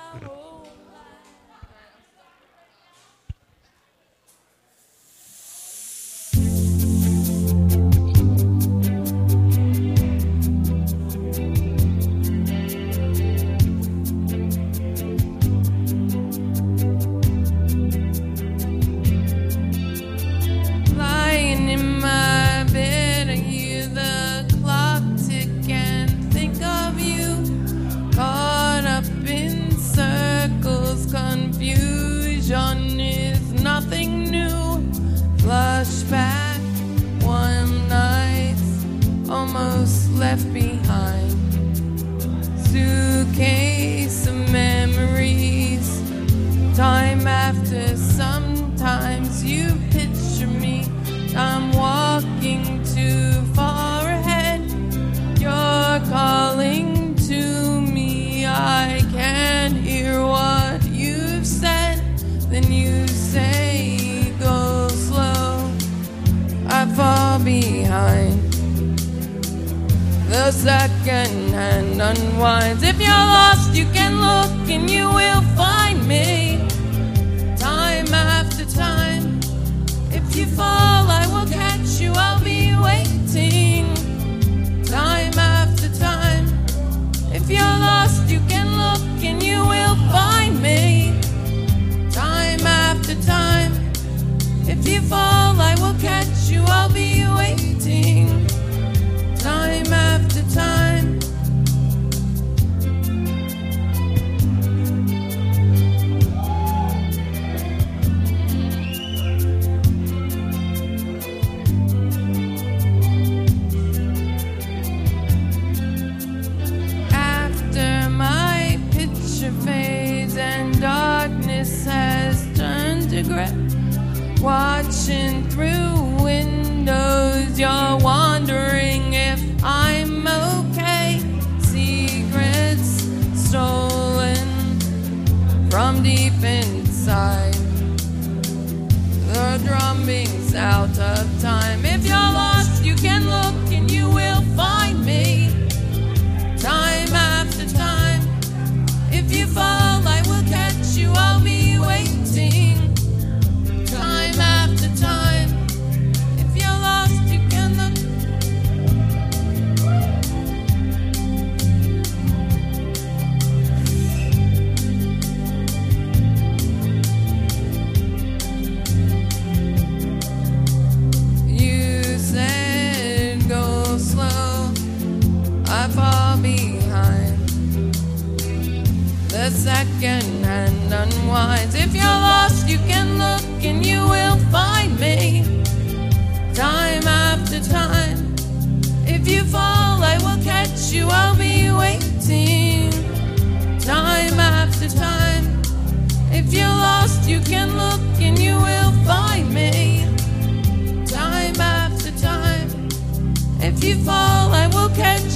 Left behind, suitcase of memories. Time after, sometimes you picture me. I'm walking too far ahead. You're calling to me. I can't hear what you've said. Then you say, go slow. I fall behind. The second hand unwinds. If you're lost, you can look and you will find me. Time after time. If you fall, I will catch you. I'll be waiting. Time after time. If you're lost, you can look and you will find me. Time after time. If you fall, I will catch you. I'll be waiting. Time after time. After my picture fades and darkness has turned to gray, watching through windows, you're wondering if I'm okay. Secrets stolen from deep inside. The drumming's out of time. If you're lost, you can look and you will find me. Time after time. If you fall, I will catch you. I'll be waiting. Time after time. If you're lost, you can look. You said go slow. I fall behind. The second hand unwinds. If you're lost, you can look and you will find me. Time after time. If you fall, I will catch you. I'll be waiting. Time after time. If you're lost, you can look and you will find me. Time after time. If you fall, I will catch you.